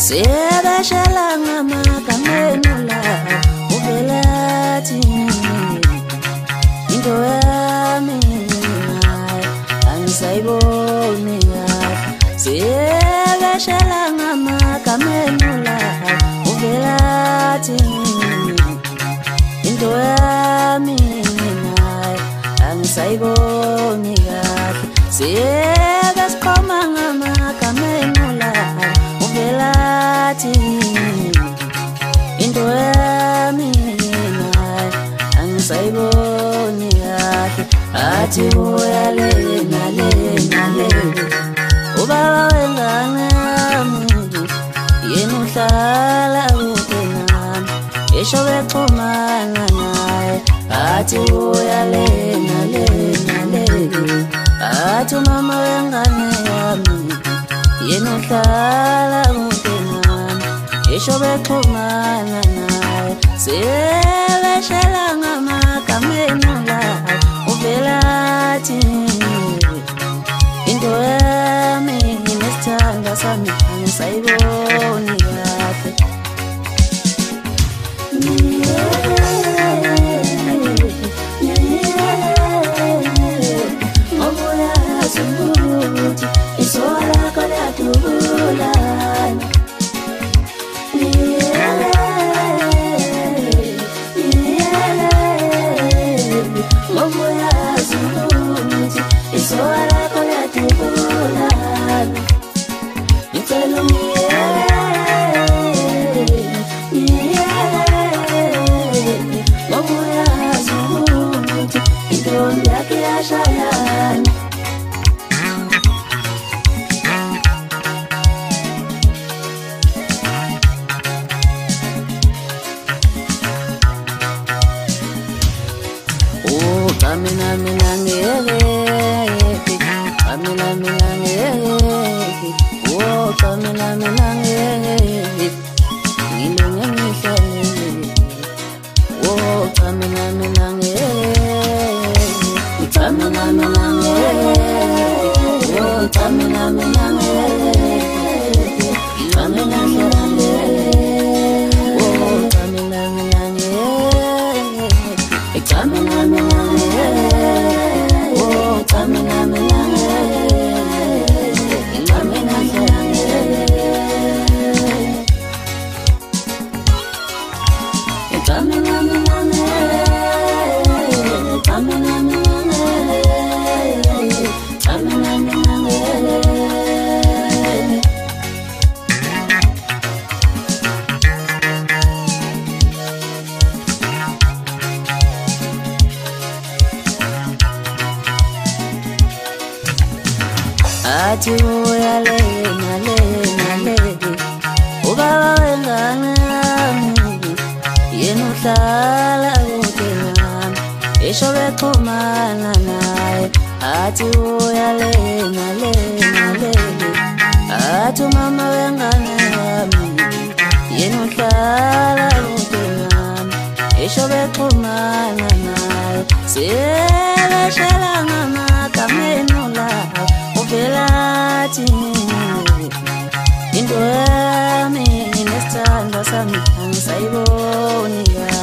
sebeshela ngamagama la uvelathi into yami angisayiboni sebeshela ngamagama la uvelathi into yami angisayiboni sebesikhoma ngamagama la uvelathi into yami angisayiboni athi uyale nale ubaba wengane yami yena uhlala kude nami esho bexhumana naye athi uyale nale athi mama wengane yami yena uhlala kude nami esho bexhumana naye sebeshela ngamagama la uvelathi into yami nesithanda sami angisayiboni kahle athi uyale nale ubaba wengane yami yena uhlala kude nami esho bexhumana naye athi uyale nale athi mama wengane yami yena uhlala kude nami esho bexhumana naye sebeshela ngamagama la uvelathi into yami nesithanda sami angisayiboni